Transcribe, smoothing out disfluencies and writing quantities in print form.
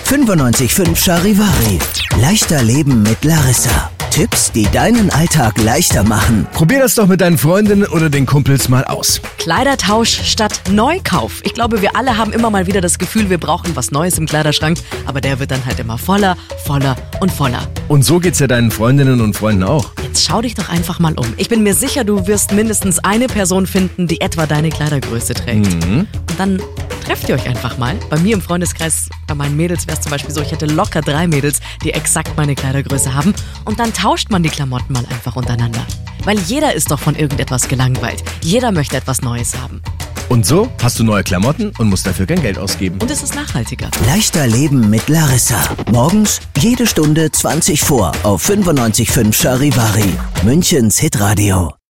95.5 Charivari. Leichter Leben mit Larissa. Tipps, die deinen Alltag leichter machen. Probier das doch mit deinen Freundinnen oder den Kumpels mal aus. Kleidertausch statt Neukauf. Ich glaube, wir alle haben immer mal wieder das Gefühl, wir brauchen was Neues im Kleiderschrank, aber der wird dann halt immer voller, voller und voller. Und so geht's ja deinen Freundinnen und Freunden auch. Jetzt schau dich doch einfach mal um. Ich bin mir sicher, du wirst mindestens eine Person finden, die etwa deine Kleidergröße trägt. Und dann trefft ihr euch einfach mal. Bei mir im Freundeskreis, bei meinen Mädels wäre es zum Beispiel so, ich hätte locker 3 Mädels, die exakt meine Kleidergröße haben. Und dann tauscht man die Klamotten mal einfach untereinander. Weil jeder ist doch von irgendetwas gelangweilt. Jeder möchte etwas Neues haben. Und so hast du neue Klamotten und musst dafür kein Geld ausgeben. Und es ist nachhaltiger. Leichter Leben mit Larissa. Morgens jede Stunde 20 vor auf 95.5 Charivari. Münchens Hitradio.